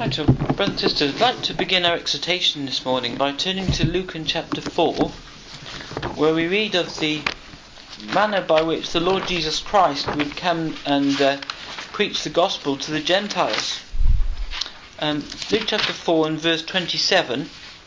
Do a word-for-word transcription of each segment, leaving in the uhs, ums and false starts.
Right, so brothers and sisters, I'd like to begin our exhortation this morning by turning to Luke in chapter four, where we read of the manner by which the Lord Jesus Christ would come and uh, preach the gospel to the Gentiles. Um, Luke chapter four and verse twenty-seven,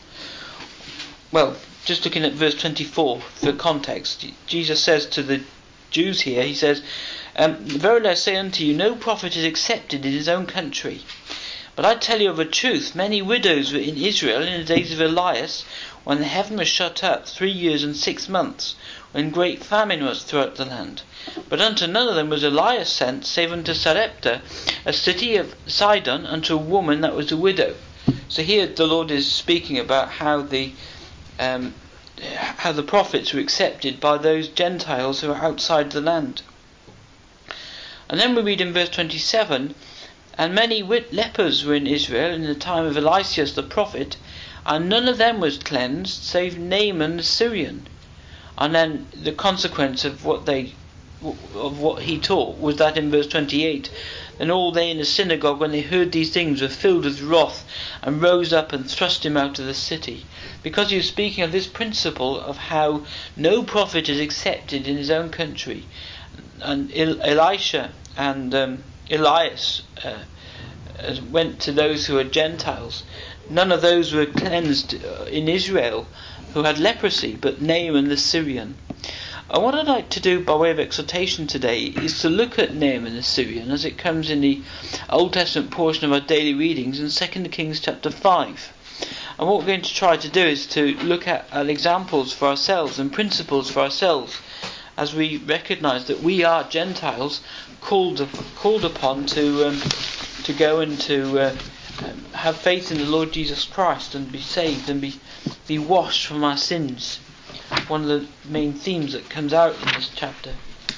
well, just looking at verse twenty-four for context, Jesus says to the Jews here, he says, um, Verily I say unto you, no prophet is accepted in his own country. But I tell you of a truth, many widows were in Israel in the days of Elias, when the heaven was shut up three years and six months, when great famine was throughout the land. But unto none of them was Elias sent, save unto Sarepta, a city of Sidon, unto a woman that was a widow. So here the Lord is speaking about how the um, how the prophets were accepted by those Gentiles who are outside the land. And then we read in verse twenty-seven, And many lepers were in Israel in the time of Eliseus the prophet, and none of them was cleansed, save Naaman the Syrian. And then the consequence of what they, of what he taught, was that in verse twenty-eight, Then all they in the synagogue, when they heard these things, were filled with wrath, and rose up and thrust him out of the city. Because he was speaking of this principle of how no prophet is accepted in his own country. And Elisha and um, Elias uh, went to those who were Gentiles. None of those were cleansed in Israel who had leprosy, but Naaman the Syrian. And what I'd like to do by way of exhortation today is to look at Naaman the Syrian as it comes in the Old Testament portion of our daily readings in Second Kings chapter five. And what we're going to try to do is to look at, at examples for ourselves and principles for ourselves, as we recognise that we are Gentiles called called upon to um, to go and to uh, um, have faith in the Lord Jesus Christ and be saved and be be washed from our sins. One of the main themes that comes out in this chapter.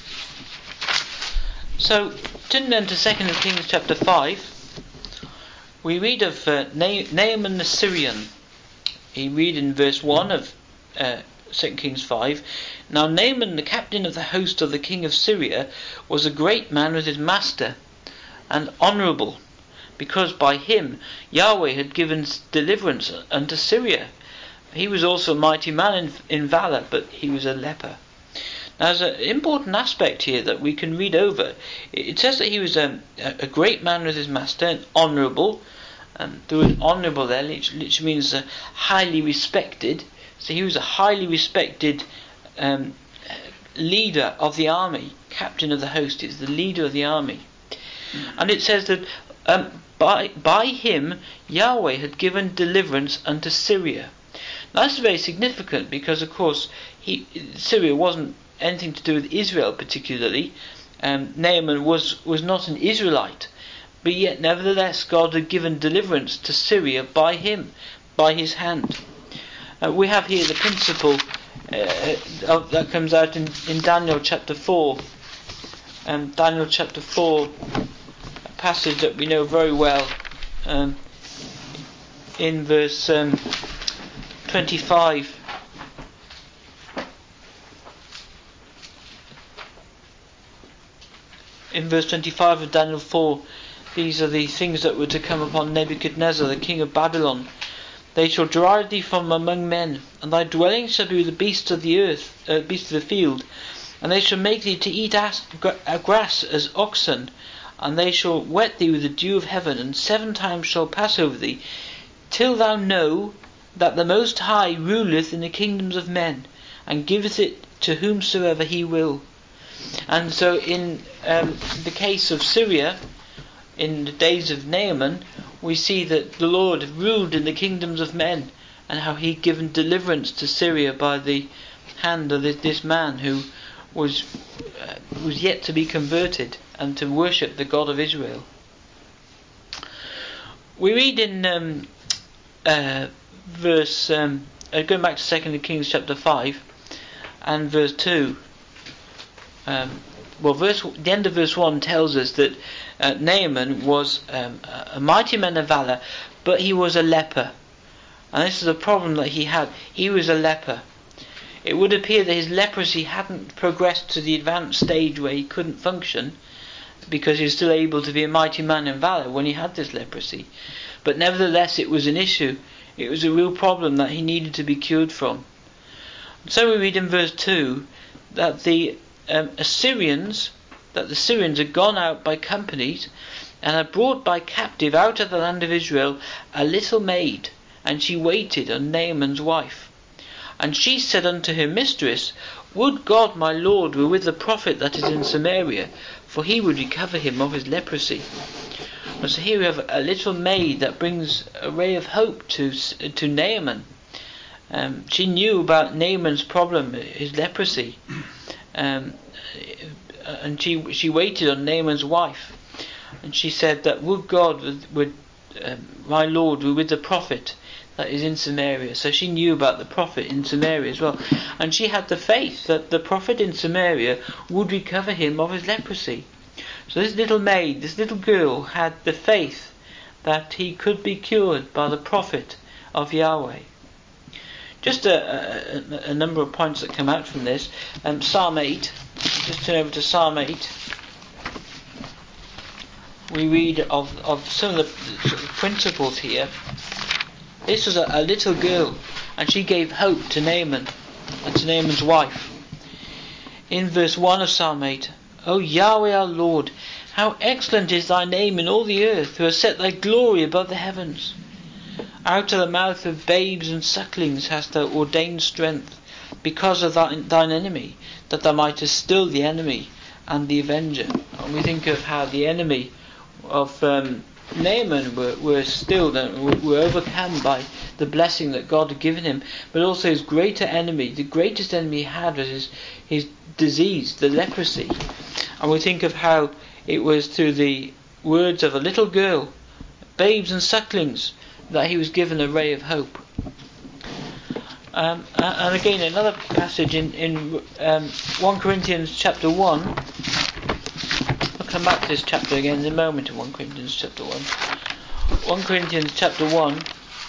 So, turning then to Second Kings chapter five, we read of uh, Na- Naaman the Syrian. We read in verse one of uh, Second Kings five, Now Naaman, the captain of the host of the king of Syria, was a great man with his master, and honourable, because by him Yahweh had given deliverance unto Syria. He was also a mighty man in, in valour, but he was a leper. Now there's an important aspect here that we can read over. It says that he was a, a great man with his master, and honourable. Um, the word honourable there literally means uh, highly respected. So he was a highly respected um, leader of the army. Captain of the host is the leader of the army. And it says that um, by, by him Yahweh had given deliverance unto Syria. Now that's very significant because, of course, he, Syria wasn't anything to do with Israel particularly. Um, Naaman was, was not an Israelite. But yet, nevertheless, God had given deliverance to Syria by him, by his hand. Uh, we have here the principle uh, of, that comes out in, in Daniel chapter four. Um, Daniel chapter four, a passage that we know very well, um, in verse um, twenty-five. In verse twenty-five of Daniel four, these are the things that were to come upon Nebuchadnezzar, the king of Babylon. They shall drive thee from among men, and thy dwelling shall be with the beasts of the earth, uh, beasts of the field, and they shall make thee to eat as, grass as oxen, and they shall wet thee with the dew of heaven, and seven times shall pass over thee, till thou know that the Most High ruleth in the kingdoms of men, and giveth it to whomsoever he will. And so in um, the case of Syria, in the days of Naaman, we see that the Lord ruled in the kingdoms of men, and how he had given deliverance to Syria by the hand of this man who was uh, was yet to be converted and to worship the God of Israel. We read in um, uh, verse um, uh, going back to Second Kings chapter five and verse two. Um, well, verse the end of verse one tells us that uh, Naaman was um, a mighty man of valour, but he was a leper, and this is a problem that he had. He was a leper. It would appear that his leprosy hadn't progressed to the advanced stage where he couldn't function, because he was still able to be a mighty man in valour when he had this leprosy. But nevertheless it was an issue. It was a real problem that he needed to be cured from. So we read in verse two that the um, Assyrians, that the Syrians had gone out by companies and had brought by captive out of the land of Israel a little maid, and she waited on Naaman's wife. And she said unto her mistress, Would God my Lord were with the prophet that is in Samaria, for he would recover him of his leprosy. And so here we have a little maid that brings a ray of hope to to Naaman. Um, she knew about Naaman's problem, his leprosy, um, and she she waited on Naaman's wife, and she said that would God would, would um, my Lord were with the prophet that is in Samaria. So she knew about the prophet in Samaria as well, and she had the faith that the prophet in Samaria would recover him of his leprosy. So this little maid, this little girl, had the faith that he could be cured by the prophet of Yahweh. Just a, a, a number of points that come out from this. Um, Psalm eight. Just turn over to Psalm eight. We read of, of some of the sort of principles here. This was a, a little girl, and she gave hope to Naaman and to Naaman's wife. In verse one of Psalm eight, O Yahweh our Lord, how excellent is thy name in all the earth, who has set thy glory above the heavens. Out of the mouth of babes and sucklings hast thou ordained strength, because of thine, thine enemy, that thou mightest still the enemy and the avenger. And we think of how the enemy of um, Naaman were, were stilled and were, were overcome by the blessing that God had given him, but also his greater enemy, the greatest enemy he had was his, his disease, the leprosy. And we think of how it was through the words of a little girl, babes and sucklings, that he was given a ray of hope. Um, and again, another passage in, in um, First Corinthians chapter one. I'll come back to this chapter again in a moment in First Corinthians chapter one. First Corinthians chapter one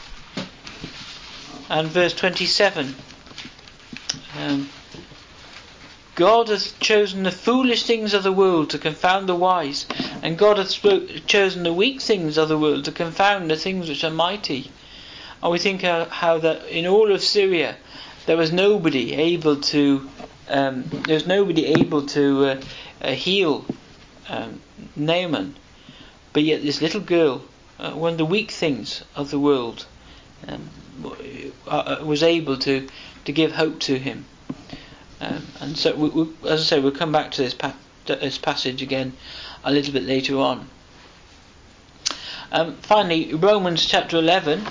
and verse twenty-seven. Um, God hath chosen the foolish things of the world to confound the wise, and God hath spoke, chosen the weak things of the world to confound the things which are mighty. And we think how, how that in all of Syria there was nobody able to um, there was nobody able to uh, uh, heal um, Naaman, but yet this little girl, uh, one of the weak things of the world, um, uh, was able to to give hope to him. Um, and so, we, we, as I say, we'll come back to this, pa- this passage again a little bit later on. Um, finally, Romans chapter eleven.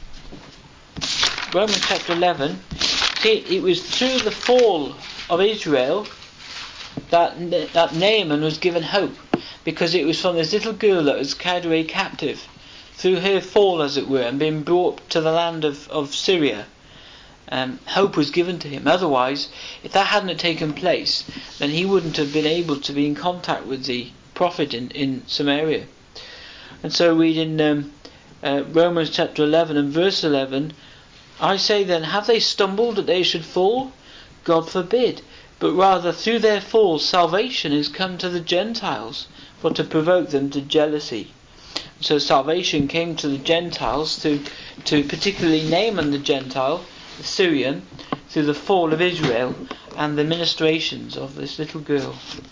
Romans chapter eleven. See, it was through the fall of Israel that that Naaman was given hope, because it was from this little girl that was carried away captive, through her fall, as it were, and being brought to the land of, of Syria. Um, hope was given to him. Otherwise, if that hadn't taken place, then he wouldn't have been able to be in contact with the prophet in, in Samaria. And so read in um, uh, Romans chapter eleven and verse eleven, I say then, have they stumbled that they should fall? God forbid. But rather through their fall salvation is come to the Gentiles, for to provoke them to jealousy. So salvation came to the Gentiles, to, to particularly Naaman the Gentile, the Syrian, through the fall of Israel and the ministrations of this little girl.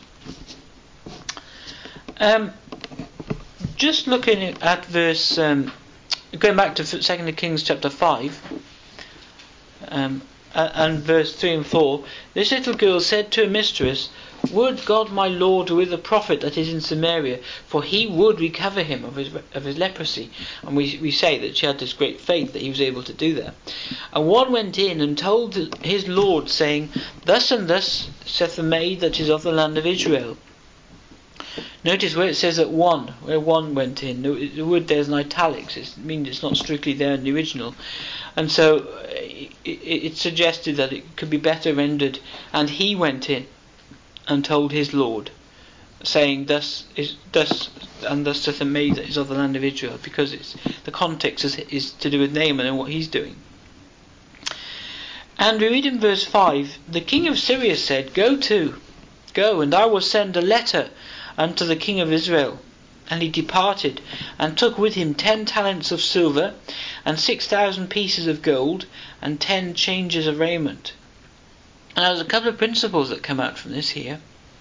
Um, just looking at verse, um, going back to Second Kings chapter five, um, and verse three and four, this little girl said to her mistress, Would God my Lord were with the prophet that is in Samaria, for he would recover him of his of his leprosy. And we we say that she had this great faith that he was able to do that. And one went in and told his Lord, saying, Thus and thus saith the maid that is of the land of Israel. Notice where it says that one, where one went in, the word there's in italics. It means it's not strictly there in the original. And so it, it, it suggested that it could be better rendered, and he went in and told his Lord, saying, Thus is thus and thus saith the maid that is of the land of Israel, because it's the context is, is to do with Naaman and what he's doing. And we read in verse five, the king of Syria said, Go to, go, and I will send a letter unto the king of Israel. And he departed, and took with him ten talents of silver, and six thousand pieces of gold, and ten changes of raiment. And there's a couple of principles that come out from this here.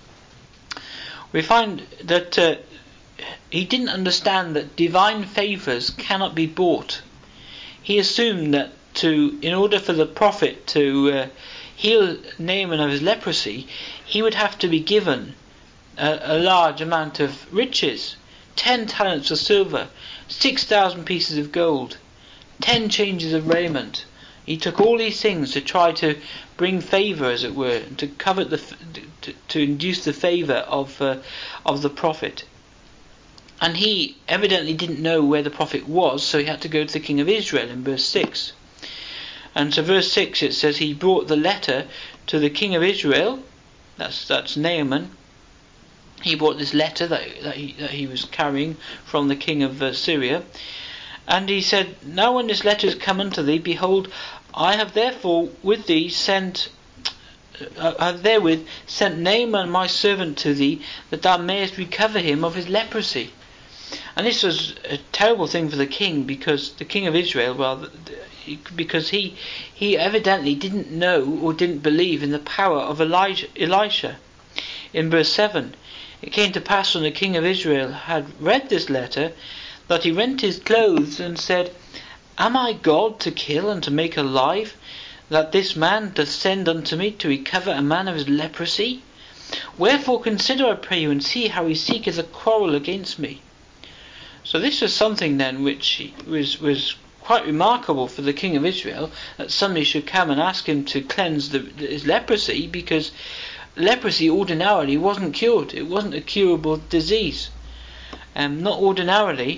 We find that uh, he didn't understand that divine favours cannot be bought. He assumed that to, in order for the prophet to uh, heal Naaman of his leprosy, he would have to be given a, a large amount of riches. Ten talents of silver, six thousand pieces of gold, ten changes of raiment. He took all these things to try to bring favour, as it were, to covet the, to, to induce the favour of uh, of the prophet. And he evidently didn't know where the prophet was, so he had to go to the king of Israel in verse six. And so verse six it says he brought the letter to the king of Israel. That's that's Naaman. He brought this letter that, that, he, that he was carrying from the king of uh, Syria. And he said, Now when this letter is come unto thee, behold, I have therefore with thee sent, uh, I have therewith sent Naaman my servant to thee, that thou mayest recover him of his leprosy. And this was a terrible thing for the king, because the king of Israel, well, because he he evidently didn't know or didn't believe in the power of Elijah. Elisha. In verse seven, it came to pass when the king of Israel had read this letter, that he rent his clothes and said, Am I God to kill and to make alive, that this man doth send unto me to recover a man of his leprosy? Wherefore consider, I pray you, and see how he seeketh a quarrel against me. So this was something then which was was quite remarkable for the king of Israel, that somebody should come and ask him to cleanse the, his leprosy, because leprosy ordinarily wasn't cured. It wasn't a curable disease. Um, not ordinarily.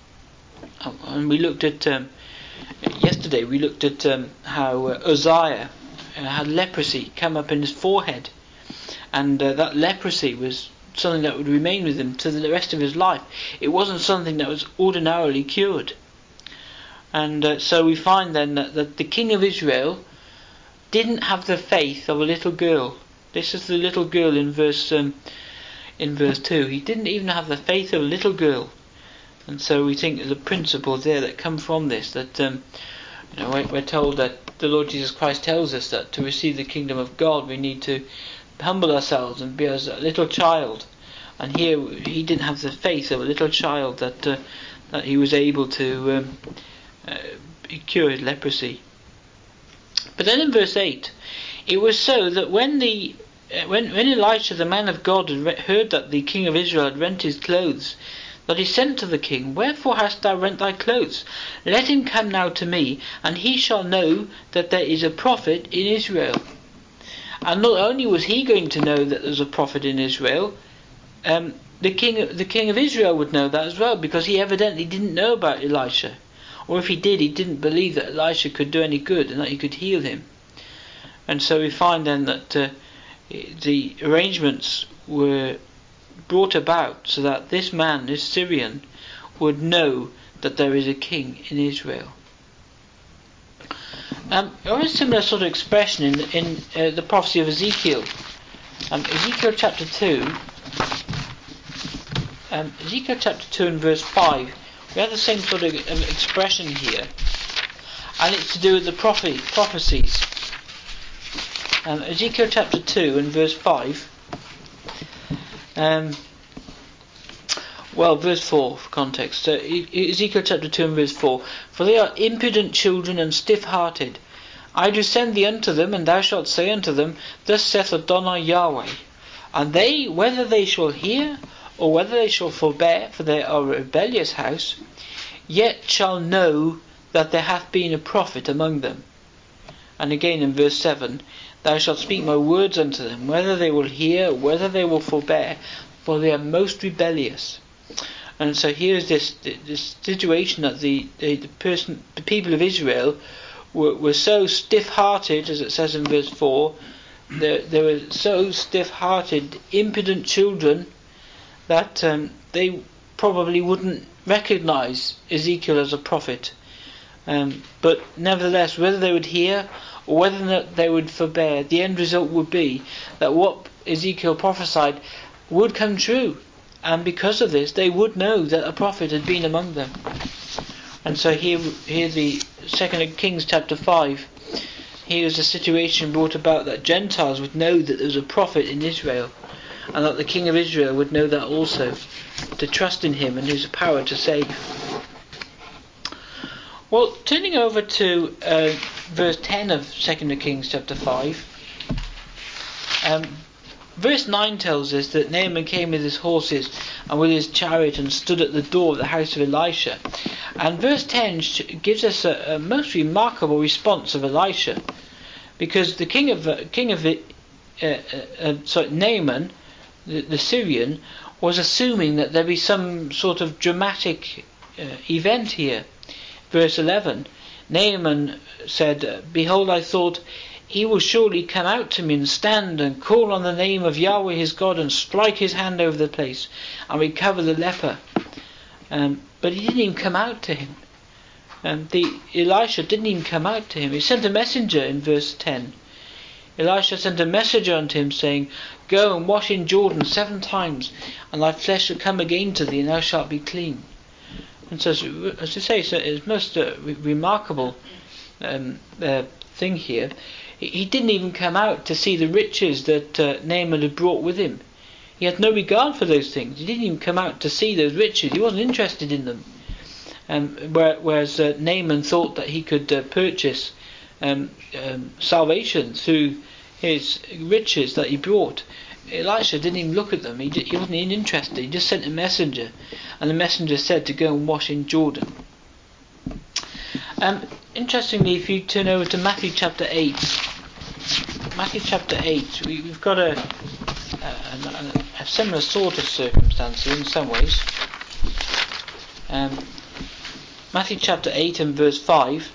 And we looked at um, yesterday. We looked at um, how uh, Uzziah uh, had leprosy come up in his forehead, and uh, that leprosy was something that would remain with him to the rest of his life. It wasn't something that was ordinarily cured. And uh, so we find then that, that the king of Israel didn't have the faith of a little girl. This is the little girl in verse um, in verse two. He didn't even have the faith of a little girl. And so we think there's a principle there that come from this, that um, you know, we're told that the Lord Jesus Christ tells us that to receive the kingdom of God we need to humble ourselves and be as a little child. And here he didn't have the faith of a little child, that uh, that he was able to um, uh, cure his leprosy. But then in verse eight, it was so that when the uh, when when Elisha the man of God had re- heard that the king of Israel had rent his clothes, that he sent to the king, Wherefore hast thou rent thy clothes? Let him come now to me, and he shall know that there is a prophet in Israel. And not only was he going to know that there's a prophet in Israel, um, the king the king of Israel would know that as well, because he evidently didn't know about Elisha. Or if he did, he didn't believe that Elisha could do any good and that he could heal him. And so we find then that uh, the arrangements were brought about so that this man, this Syrian, would know that there is a king in Israel. Um, there is a similar sort of expression in in uh, the prophecy of Ezekiel. Um, Ezekiel chapter two. Um, Ezekiel chapter two and verse five. We have the same sort of um, expression here, and it's to do with the prophet prophecies. Um, Ezekiel chapter two and verse five. Um, well, verse four for context. So, Ezekiel chapter two and verse four. For they are impudent children and stiff-hearted. I do send thee unto them, and thou shalt say unto them, Thus saith Adonai Yahweh. And they, whether they shall hear, or whether they shall forbear, for they are a rebellious house, yet shall know that there hath been a prophet among them. And again in verse seven, Thou shalt speak my words unto them, whether they will hear, or whether they will forbear, for they are most rebellious. And so here's this this situation that the the, the person, the people of Israel were, were so stiff-hearted, as it says in verse four. They, they were so stiff-hearted, impudent children, that um, they probably wouldn't recognise Ezekiel as a prophet. Um, but nevertheless, whether they would hear or whether they would forbear, the end result would be that what Ezekiel prophesied would come true. and because of this they would know that a prophet had been among them. And so here, here the Second Kings chapter five, here is a situation brought about that Gentiles would know that there was a prophet in Israel, and that the King of Israel would know that also, to trust in him and his power to save. Well, turning over to uh, verse ten of Second Kings chapter five, um, verse nine tells us that Naaman came with his horses and with his chariot and stood at the door of the house of Elisha. And verse ten gives us a, a most remarkable response of Elisha, because the king of uh, king of it, uh, uh, uh, sorry, Naaman, the, the Syrian, was assuming that there be some sort of dramatic uh, event here. Verse eleven, Naaman said, "Behold, I thought, he will surely come out to me and stand and call on the name of Yahweh his God and strike his hand over the place and recover the leper." Um, but he didn't even come out to him. Um, the Elisha didn't even come out to him. He sent a messenger in verse ten. Elisha sent a messenger unto him, saying, "Go and wash in Jordan seven times, and thy flesh shall come again to thee, and thou shalt be clean." And so, as I say, so it's most uh, re- remarkable um, uh, thing here. He, he didn't even come out to see the riches that uh, Naaman had brought with him. He had no regard for those things. He didn't even come out to see those riches. He wasn't interested in them. Um, whereas uh, Naaman thought that he could uh, purchase um, um, salvation through his riches that he brought. Elisha didn't even look at them. He, he wasn't even interested. He just sent a messenger, and the messenger said to go and wash in Jordan. Um, interestingly, if you turn over to Matthew chapter eight, Matthew chapter eight, we, we've got a, a, a, a similar sort of circumstance in some ways. Um, Matthew chapter eight and verse five.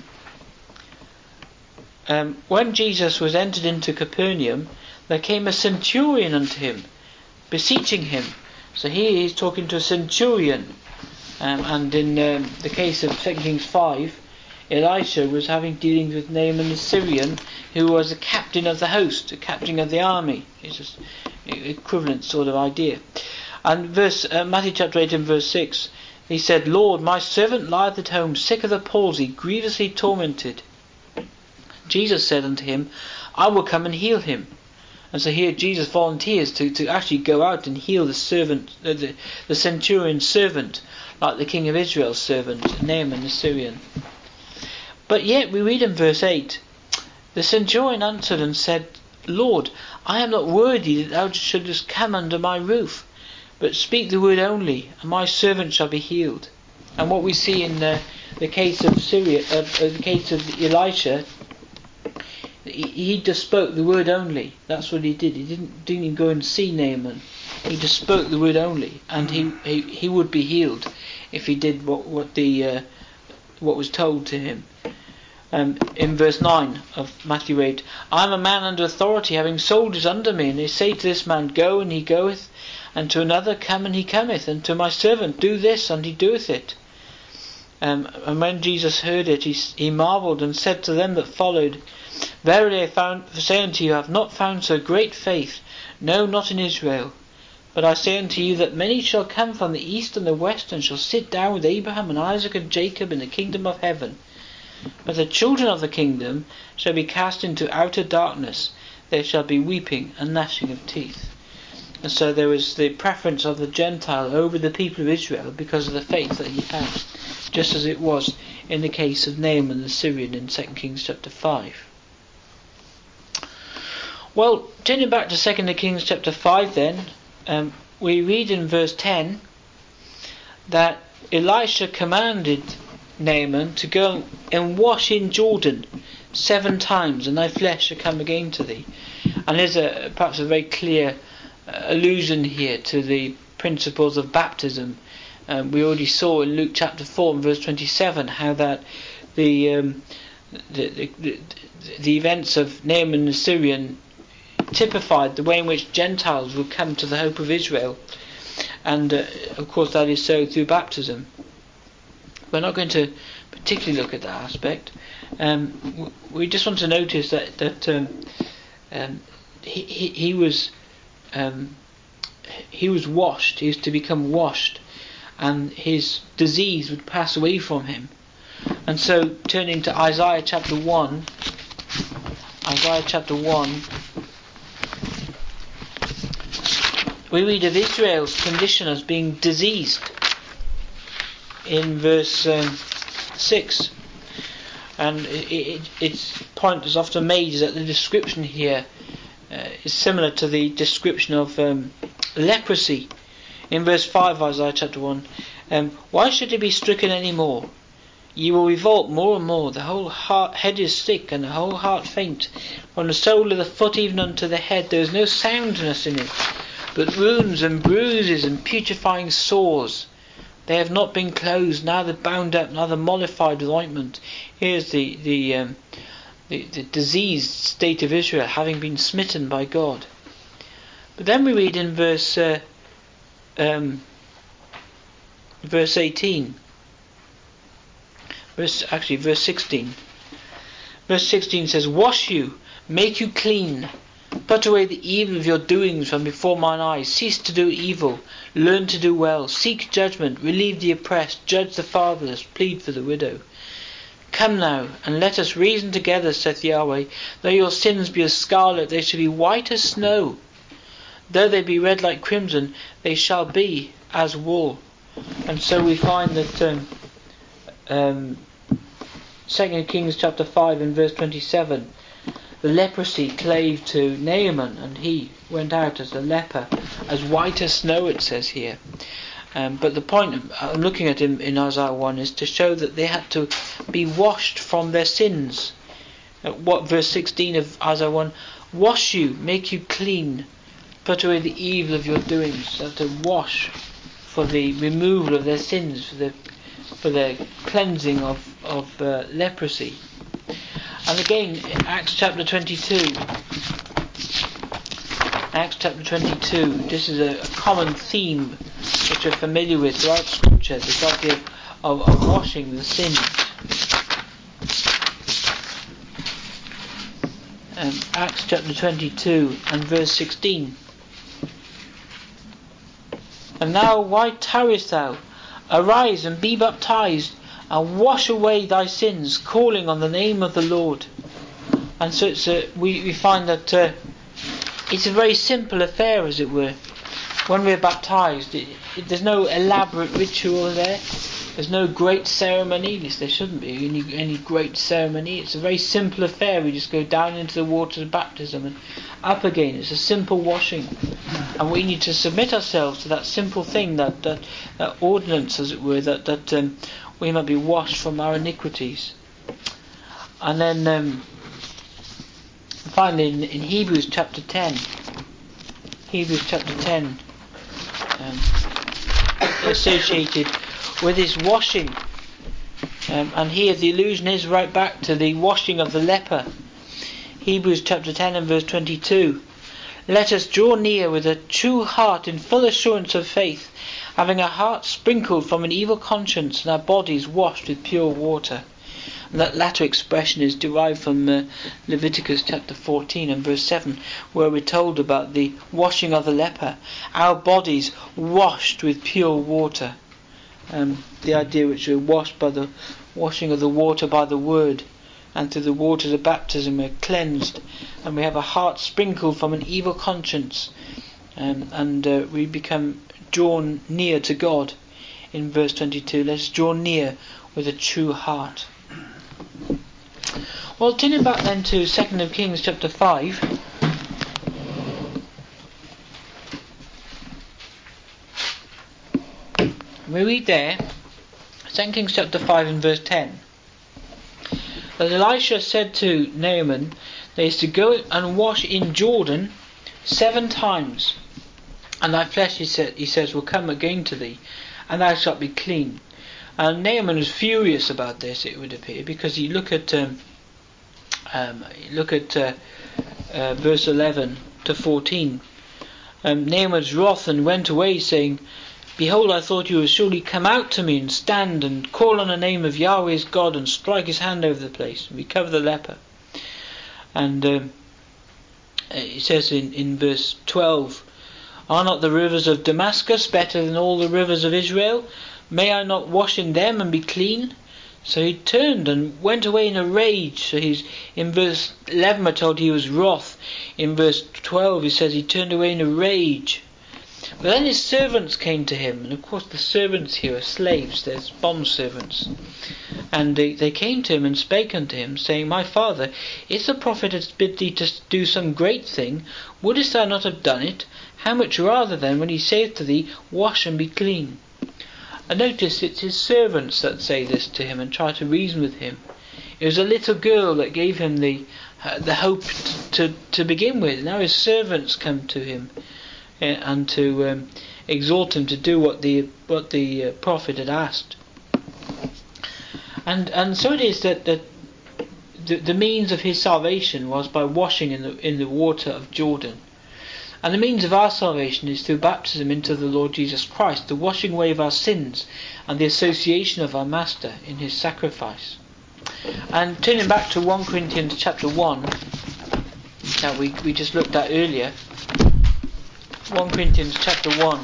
Um, when Jesus was entered into Capernaum, there came a centurion unto him, beseeching him. So here he's talking to a centurion. Um, and in um, the case of Second Kings five, Elisha was having dealings with Naaman the Syrian, who was a captain of the host, a captain of the army. It's just an equivalent sort of idea. And verse uh, Matthew chapter eight and verse six, he said, "Lord, my servant lieth at home, sick of the palsy, grievously tormented." Jesus said unto him, "I will come and heal him." And so here Jesus volunteers to, to actually go out and heal the servant, uh, the, the centurion's servant, like the king of Israel's servant, Naaman the Syrian. But yet we read in verse eight, the centurion answered and said, "Lord, I am not worthy that thou shouldest come under my roof, but speak the word only, and my servant shall be healed." And what we see in the, the case of Syria, uh, uh, the case of Elisha, he, he just spoke the word only. That's what he did. He didn't didn't even go and see Naaman. He just spoke the word only, and he, he, he would be healed if he did what what the uh, what was told to him. Um, in verse nine of Matthew eight, "I am a man under authority, having soldiers under me, and they say to this man, Go, and he goeth, and to another, Come, and he cometh, and to my servant, Do this, and he doeth it." Um, and when Jesus heard it, he, he marvelled, and said to them that followed, "Verily I found, say unto you, I have not found so great faith, no, not in Israel. But I say unto you that many shall come from the east and the west, and shall sit down with Abraham and Isaac and Jacob in the kingdom of heaven. But the children of the kingdom shall be cast into outer darkness. There shall be weeping and gnashing of teeth." And so there was the preference of the Gentile over the people of Israel because of the faith that he had, just as it was in the case of Naaman the Syrian in Second Kings chapter five. Well, turning back to Second Kings chapter five then, um, we read in verse ten that Elisha commanded Naaman to go and wash in Jordan seven times, and thy flesh shall come again to thee. And there's a, perhaps a very clear uh, allusion here to the principles of baptism. Um, we already saw in Luke chapter four and verse twenty-seven how that the um, the, the, the, the events of Naaman the Syrian typified the way in which Gentiles would come to the hope of Israel, and uh, of course that is so through baptism. We're not going to particularly look at that aspect. Um, we just want to notice that that um, um, he, he he was um, he was washed, he was to become washed, and his disease would pass away from him. And so, turning to Isaiah chapter one, Isaiah chapter one, we read of Israel's condition as being diseased in verse um, six. And it, it, its point is often made is that the description here uh, is similar to the description of um, leprosy in verse five of Isaiah chapter one. Um, Why should it be stricken any more? You will revolt more and more. The whole heart, head is sick, and the whole heart faint. From the sole of the foot even unto the head, there is no soundness in it, but wounds and bruises and putrefying sores. They have not been closed, neither bound up, neither mollified with ointment. Here's the the, um, the the diseased state of Israel, having been smitten by God. But then we read in verse uh, um, verse eighteen. Verse, actually, verse sixteen. Verse sixteen says, Wash you, make you clean, put away the evil of your doings from before mine eyes. Cease to do evil, learn to do well, seek judgment, relieve the oppressed, judge the fatherless, plead for the widow. Come now, and let us reason together, saith Yahweh. Though your sins be as scarlet, they shall be white as snow. Though they be red like crimson, they shall be as wool. And so we find that um, um, Second Kings chapter five and verse twenty-seven, the leprosy clave to Naaman, and he went out as a leper, as white as snow, it says here. Um, but the point I'm looking at in, in Isaiah one is to show that they had to be washed from their sins. Uh, what verse sixteen of Isaiah one, wash you, make you clean, put away the evil of your doings. They have to wash for the removal of their sins, for the for the cleansing of, of uh, leprosy. And again, Acts chapter twenty-two, Acts chapter twenty-two, this is a, a common theme which we're familiar with throughout Scripture, this idea of, of washing the sins. Um, Acts chapter twenty-two and verse sixteen. And now why tarriest thou? Arise and be baptized, and wash away thy sins, calling on the name of the Lord. And so it's a, we, we find that uh, it's a very simple affair, as it were. When we're baptized, it, it, there's no elaborate ritual there. There's no great ceremony. At least there shouldn't be any, any great ceremony. It's a very simple affair. We just go down into the waters of baptism and up again. It's a simple washing. And we need to submit ourselves to that simple thing, that that, that ordinance, as it were, that, that um, we might be washed from our iniquities. And then um, finally in, in Hebrews chapter ten, Hebrews chapter ten, um, associated with this washing, um, and here the allusion is right back to the washing of the leper. Hebrews chapter ten and verse twenty-two. Let us draw near with a true heart in full assurance of faith, having our hearts sprinkled from an evil conscience and our bodies washed with pure water. And that latter expression is derived from uh, Leviticus chapter fourteen and verse seven, where we're told about the washing of the leper, our bodies washed with pure water. Um, the idea which we're washed by the washing of the water by the word, and through the waters of baptism we're cleansed, and we have a heart sprinkled from an evil conscience, um, and uh, we become drawn near to God. In verse twenty-two, let us draw near with a true heart. Well, turning back then to Second of Kings chapter five, we read there, Second Kings chapter five and verse ten, that Elisha said to Naaman, there is to go and wash in Jordan seven times, and thy flesh, he, said, he says, will come again to thee, and thou shalt be clean. And Naaman was furious about this, it would appear, because you look at um, um, look at uh, uh, verse eleven to fourteen. Um, Naaman was wroth and went away, saying, Behold, I thought you would surely come out to me and stand and call on the name of Yahweh's God and strike his hand over the place and recover the leper. And um, it says in, in verse twelve Are not the rivers of Damascus better than all the rivers of Israel? May I not wash in them and be clean? So he turned and went away in a rage. So he's in verse eleven we're told he was wroth. In verse twelve he says he turned away in a rage. But then his servants came to him, and of course the servants here are slaves, there's bond servants. And they, they came to him and spake unto him, saying, My father, if the prophet had bid thee to do some great thing, wouldest thou not have done it? How much rather then when he saith to thee, Wash and be clean? And notice it's his servants that say this to him and try to reason with him. It was a little girl that gave him the uh, the hope to, to to begin with. Now his servants come to him uh, and to um, exhort him to do what the what the uh, prophet had asked. And and so it is that that the, the means of his salvation was by washing in the in the water of Jordan. And the means of our salvation is through baptism into the Lord Jesus Christ, the washing away of our sins and the association of our Master in his sacrifice. And turning back to First Corinthians chapter one that we, we just looked at earlier, First Corinthians chapter one,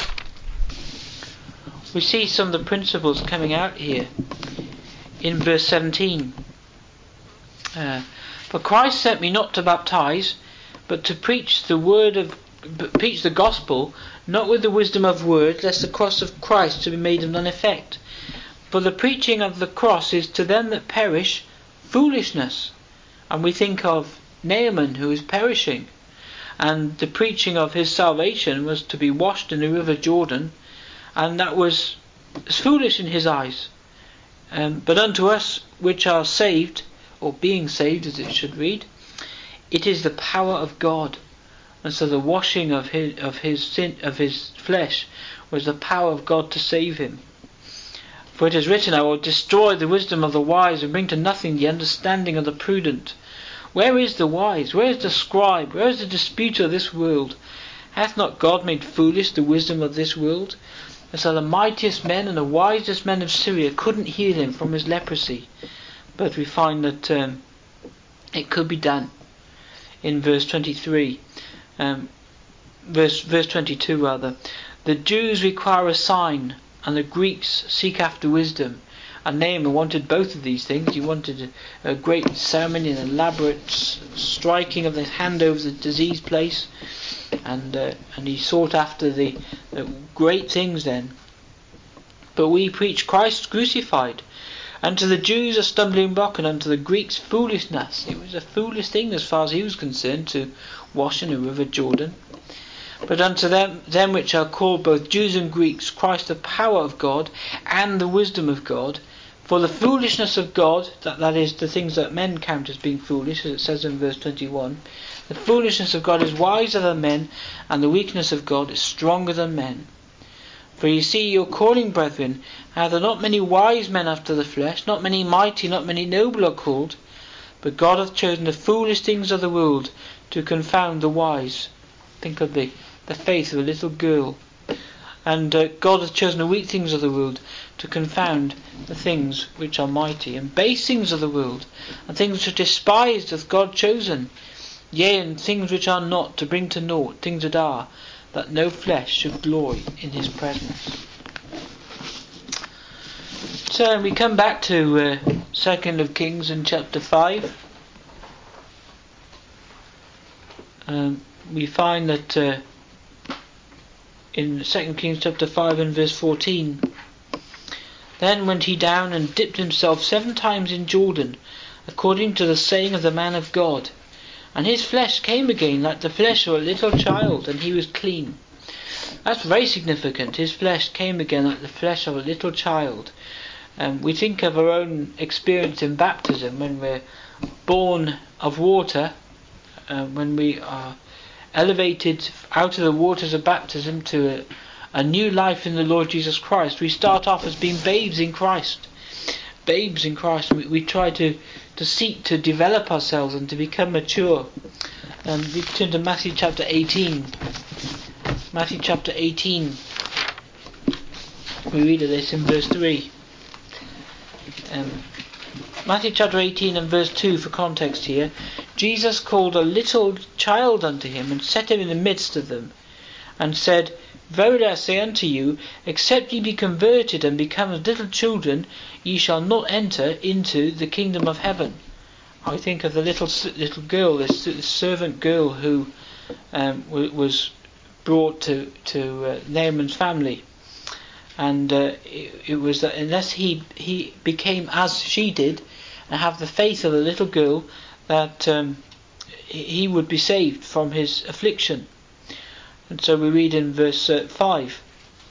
we see some of the principles coming out here in verse seventeen. Uh, For Christ sent me not to baptize, but to preach the word of preach the gospel, not with the wisdom of words, lest the cross of Christ should be made of none effect. For the preaching of the cross is to them that perish foolishness. And we think of Naaman, who is perishing, and the preaching of his salvation was to be washed in the river Jordan, and that was foolish in his eyes. Um, but unto us which are saved, or being saved as it should read, it is the power of God. And so the washing of his of his sin of his flesh was the power of God to save him. For it is written, I will destroy the wisdom of the wise, and bring to nothing the understanding of the prudent. Where is the wise? Where is the scribe? Where is the disputer of this world? Hath not God made foolish the wisdom of this world? And so the mightiest men and the wisest men of Syria couldn't heal him from his leprosy. But we find that um, it could be done. In verse twenty-three, um, verse verse twenty-two rather, the Jews require a sign, and the Greeks seek after wisdom. And Naaman wanted both of these things. He wanted a, a great ceremony, an elaborate striking of the hand over the diseased place, and uh, and he sought after the, the great things then. But we preach Christ crucified. Unto the Jews a stumbling block, and unto the Greeks foolishness. It was a foolish thing as far as he was concerned to wash in the river Jordan. But unto them, them which are called both Jews and Greeks, Christ the power of God and the wisdom of God. For the foolishness of God, that, that is the things that men count as being foolish, as it says in verse twenty-one, the foolishness of God is wiser than men, and the weakness of God is stronger than men. For ye see your calling, brethren, how there are not many wise men after the flesh, not many mighty, not many noble are called, but God hath chosen the foolish things of the world to confound the wise. Think of the, the faith of a little girl. And uh, God hath chosen the weak things of the world to confound the things which are mighty, and base things of the world, and things which are despised hath God chosen, yea, and things which are not, to bring to naught things that are, that no flesh should glory in his presence. So we come back to uh, Second of Kings in chapter five. Um, we find that uh, in Second Kings chapter five and verse fourteen, then went he down and dipped himself seven times in Jordan, according to the saying of the man of God. And his flesh came again like the flesh of a little child, and he was clean. That's very significant. His flesh came again like the flesh of a little child. Um, we think of our own experience in baptism when we're born of water, uh, when we are elevated out of the waters of baptism to a, a new life in the Lord Jesus Christ. We start off as being babes in Christ. Babes in Christ. We, we try to, to seek to develop ourselves and to become mature. And we turn to Matthew chapter eighteen. Matthew chapter eighteen. We read of this in verse three. Um, Matthew chapter eighteen and verse two for context here. Jesus called a little child unto him and set him in the midst of them. and said, Verily I say unto you, except ye be converted and become as little children, ye shall not enter into the kingdom of heaven. I think of the little little girl, this, this servant girl who um, w- was brought to to uh, Naaman's family, and uh, it, it was that unless he he became as she did, and have the faith of a little girl, that um, he would be saved from his affliction. And so we read in verse uh, five,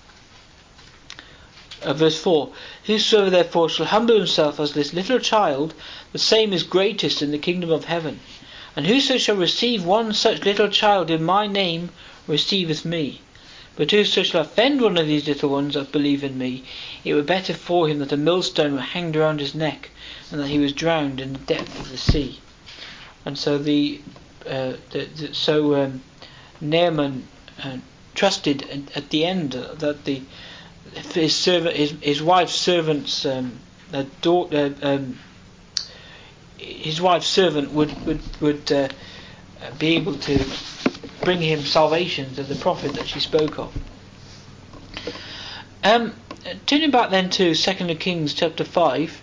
uh, verse four, Whosoever therefore shall humble himself as this little child, the same is greatest in the kingdom of heaven. And whoso shall receive one such little child in my name, receiveth me. But whoso shall offend one of these little ones that believe in me, it were better for him that a millstone were hanged around his neck, and that he was drowned in the depth of the sea. And so the, uh, the, the so um, Naaman uh, trusted at, at the end that the his servant, his, his wife's servants, um, uh, daughter, um, his wife's servant would would would uh, be able to bring him salvation to the prophet that she spoke of. Um, turning back then to Second Kings chapter five,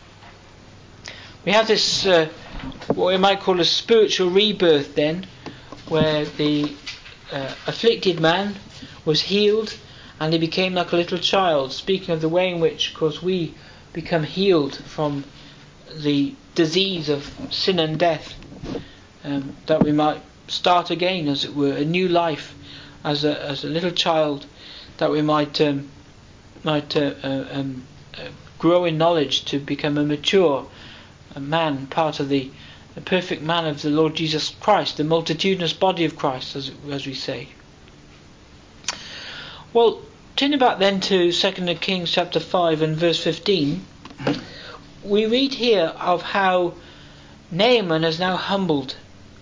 we have this uh, what we might call a spiritual rebirth then, where the uh, afflicted man was healed and he became like a little child, speaking of the way in which, of course, we become healed from the disease of sin and death, um, that we might start again, as it were, a new life as a as a little child, that we might um, might uh, uh, um, uh, grow in knowledge to become a mature a man, part of the, the perfect man of the Lord Jesus Christ, the multitudinous body of Christ, as as we say. Well, turning back then to Second Kings chapter five and verse fifteen, we read here of how Naaman is now humbled.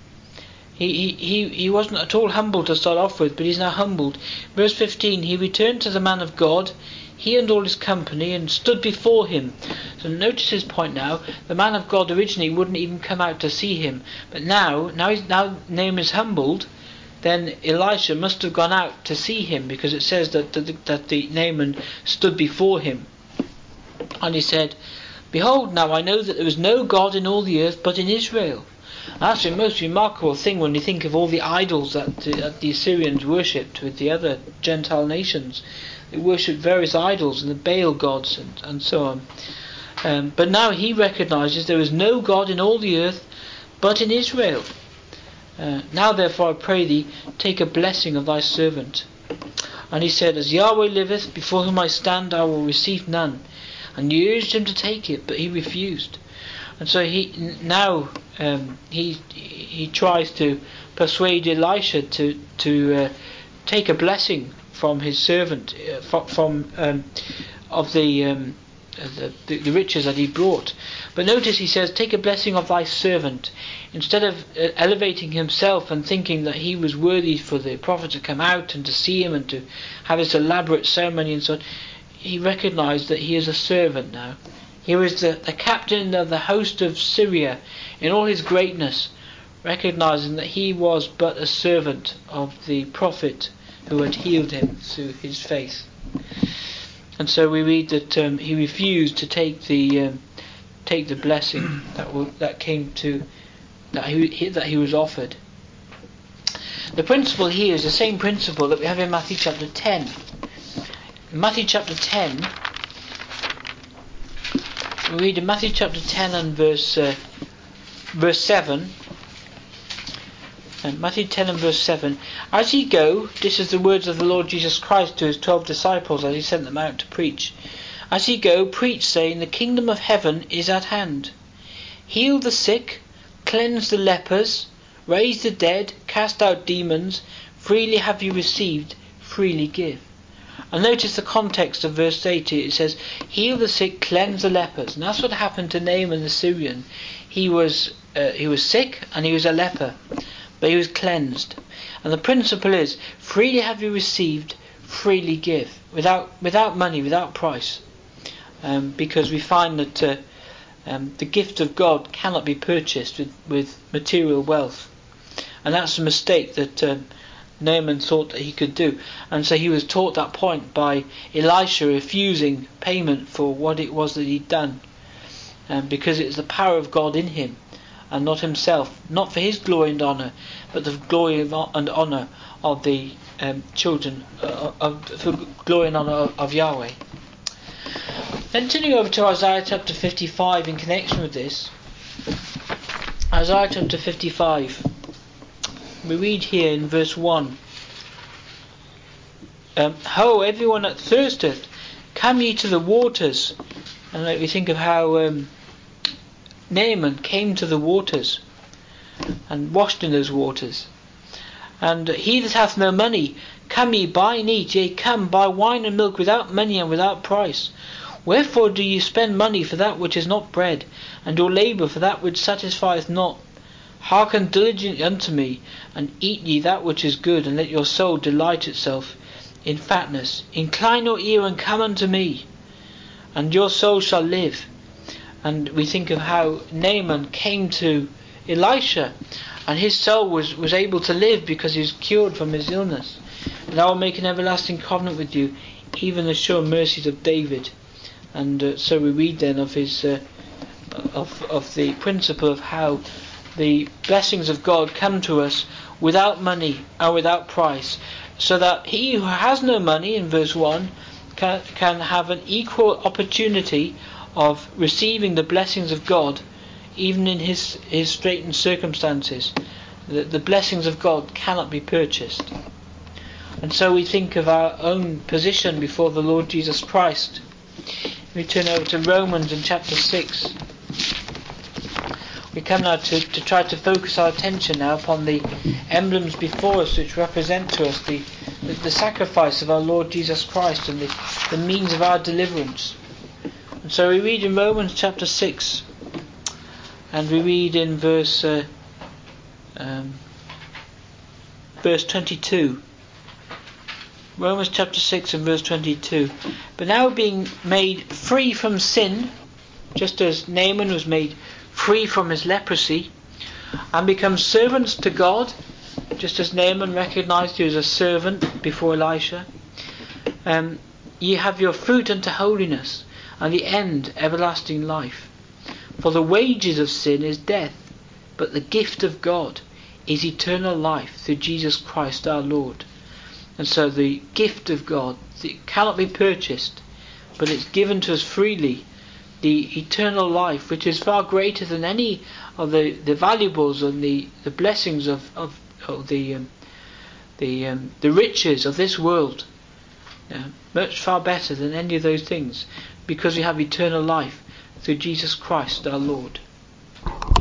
He, he, he wasn't at all humble to start off with, but he's now humbled. Verse fifteen, he returned to the man of God, he and all his company, and stood before him. So notice his point now. The man of God originally wouldn't even come out to see him, but now, now, he's, now Naaman is humbled, then Elisha must have gone out to see him, because it says that, that, that the Naaman stood before him. And he said, Behold, now I know that there is no God in all the earth but in Israel. And that's the most remarkable thing when you think of all the idols that the, that the Assyrians worshipped with the other Gentile nations. They worshipped various idols and the Baal gods and, and so on. Um, but now he recognizes there is no God in all the earth but in Israel. Uh, now therefore I pray thee, take a blessing of thy servant. And he said, As Yahweh liveth, before whom I stand, I will receive none. And he urged him to take it, but he refused. And so he now um, he he tries to persuade Elisha to to uh, take a blessing from his servant, uh, from, from um, of the, um, the, the the riches that he brought. But notice he says, "Take a blessing of thy servant." Instead of uh, elevating himself and thinking that he was worthy for the prophet to come out and to see him and to have this elaborate ceremony and so on, he recognized that he is a servant now. He was the, the captain of the host of Syria in all his greatness, recognizing that he was but a servant of the prophet who had healed him through his faith. And so we read that um, he refused to take the um, take the blessing that w- that came to that he that he was offered. The principle here is the same principle that we have in Matthew chapter ten. In Matthew chapter ten, we read in Matthew chapter ten and verse uh, verse seven. And Matthew ten and verse seven. As ye go, this is the words of the Lord Jesus Christ to his twelve disciples as he sent them out to preach. As ye go, preach, saying, the kingdom of heaven is at hand. Heal the sick, cleanse the lepers, raise the dead, cast out demons. Freely have you received, freely give. And notice the context of verse eighty. It says, heal the sick, cleanse the lepers. And that's what happened to Naaman the Syrian. He was uh, he was sick and he was a leper, but he was cleansed. And the principle is, freely have you received, freely give, without without money, without price, um, because we find that uh, um, the gift of God cannot be purchased with, with material wealth, and that's a mistake that um, Naaman thought that he could do. And so he was taught that point by Elisha refusing payment for what it was that he'd done, um, because it was the power of God in him and not himself, not for his glory and honour, but the glory and honour of the um, children, uh, of, for glory and honour of, of Yahweh. Then turning over to Isaiah chapter fifty-five in connection with this, Isaiah chapter fifty-five, we read here in verse one, um, Ho, everyone that thirsteth, come ye to the waters. And like we think of how um, Naaman came to the waters and washed in those waters. And he that hath no money, come ye, buy and eat, yea, come, buy wine and milk without money and without price. Wherefore do ye spend money for that which is not bread, and your labour for that which satisfieth not? Hearken diligently unto me, and eat ye that which is good, and let your soul delight itself in fatness. Incline your ear and come unto me, and your soul shall live. And we think of how Naaman came to Elisha, and his soul was, was able to live because he was cured from his illness. And I will make an everlasting covenant with you, even the sure mercies of David. And uh, so we read then of his uh, of of the principle of how the blessings of God come to us without money and without price, so that he who has no money, in verse one, can, can have an equal opportunity of receiving the blessings of God, even in his, his straitened circumstances. The, the blessings of God cannot be purchased. And so we think of our own position before the Lord Jesus Christ. We turn over to Romans in chapter six. We come now to, to try to focus our attention now upon the emblems before us which represent to us the, the, the sacrifice of our Lord Jesus Christ and the, the means of our deliverance. And so we read in Romans chapter six, and we read in verse uh, um, verse twenty-two. Romans chapter six and verse twenty-two. But now being made free from sin, just as Naaman was made free from his leprosy, and become servants to God, just as Naaman recognised he was a servant before Elisha, um, ye have your fruit unto holiness, and the end everlasting life. For the wages of sin is death, but the gift of God is eternal life through Jesus Christ our Lord. And so the gift of God, it cannot be purchased, but it's given to us freely, the eternal life, which is far greater than any of the, the valuables and the, the blessings of, of, of the um, the um, the riches of this world. Yeah, much far better than any of those things, because we have eternal life through Jesus Christ our Lord.